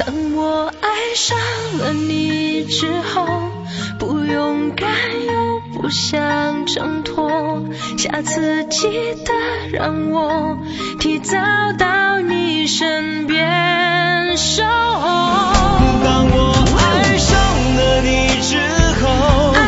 当我爱上了你之后，不勇敢又不想挣脱，下次记得让我提早到你身边守候。 当我爱上了你之后，